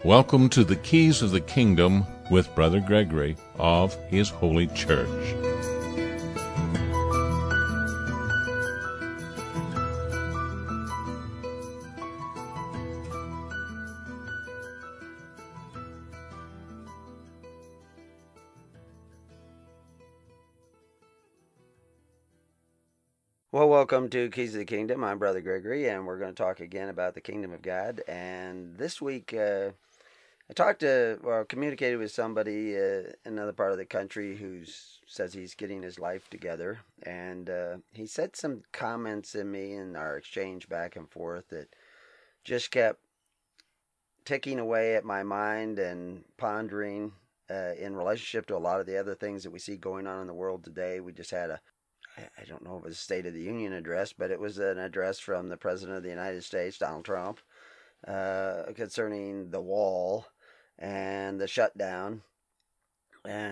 Welcome to the Keys of the Kingdom with Brother Gregory of His Holy Church. Well, welcome to Keys of the Kingdom. I'm Brother Gregory, and we're going to talk again about the Kingdom of God. And this week, I communicated with somebody in another part of the country who says he's getting his life together. And he said some comments in me in our exchange back and forth that just kept ticking away at my mind and pondering in relationship to a lot of the other things that we see going on in the world today. We just had I don't know if it was a State of the Union address, but it was an address from the President of the United States, Donald Trump, concerning the wall and the shutdown. And